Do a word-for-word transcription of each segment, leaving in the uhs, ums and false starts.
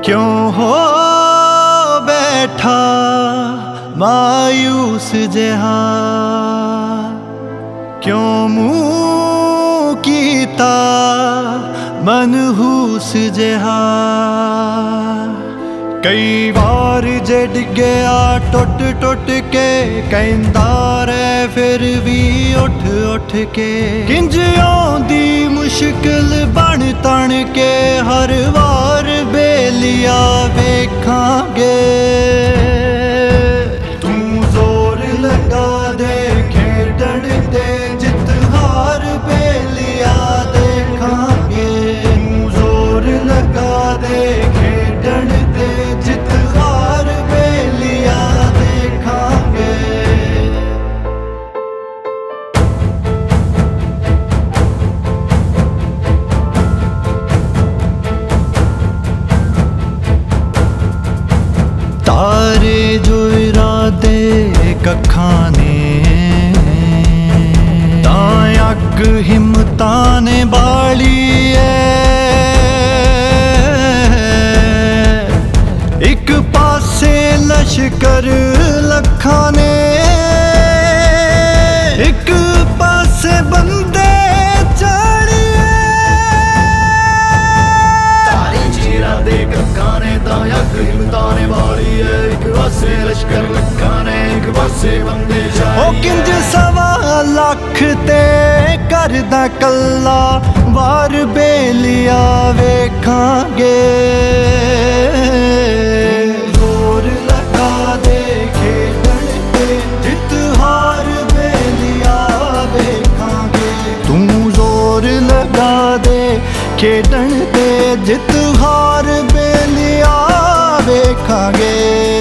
क्यों हो बैठा मायूस जहा, क्यों मुँह कीता मनहूस जहा। कई बार जे डिगया टुट टुट के कहंदा रहे फिर भी उठ उठ के। किंज आउंदी मुश्किल बन तन के हर वार बेलिया वेखांगे। तू जोर लगा दे खेडण ते जित हार बेलिया देखांगे। तू जोर लगा दे खेडण ते जित हार बेलिया देखांगे। तारे जो इरादे कखां ने तां अग हिम्मतां ने बाली है। एक पासे लश्कर लखां ने एक पासे बंदे चालिए। तारे चीरा दे कखां ने तां अग हिम्मतां ने बाली है। एक पासे लश्कर लखां ने एक पासे बंदे चालिए। ओ किंज सवा लख ते करदा कल्ला वार बेलिया वेखांगे। जोर लगा दे खेडण ते जित हार बेलिया वेखांगे। तू जोर लगा दे खेडण ते जित हार बेलिया वेखांगे।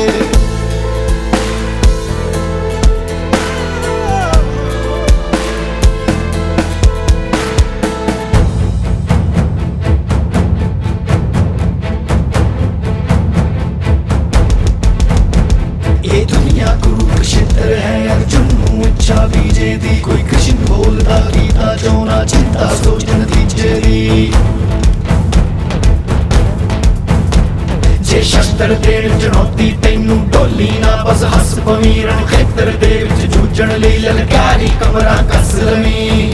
ये दुनिया कुरुक्षेत्र है अर्जुन नूं इच्छा बीजे दी। कोई कृष्ण बोलदा गीता चोना चिंता सोच नतीजे दी। जे शस्त्र देण चुनौती तैनू डोली ना बस हस पवी। रण खेतर दे विच जूझण लई ललकारी कमरा कस लवी।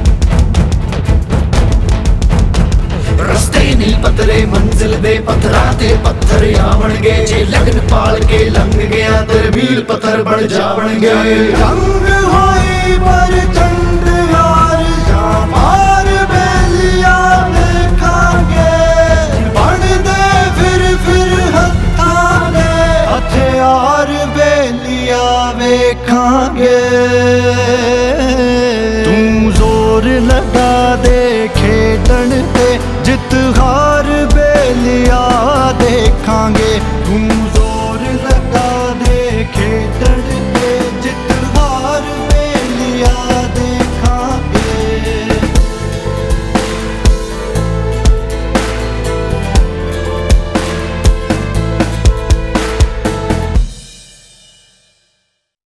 रस्ते नी पतरे मंजिल दे पत्थरां ते पत्थर आवणगे। जे लगन पाल के लंघ गया तेरे मील पत्थर बन जावणगे। रंग होई पर चंड यार जा मार बेलिया देखांगे। बन दे फिर फिर हत्थां दे हथियार बेलिया वेखांगे। तू जोर लगा दे खेडण ते जित हार बेलिया देखांगे। तू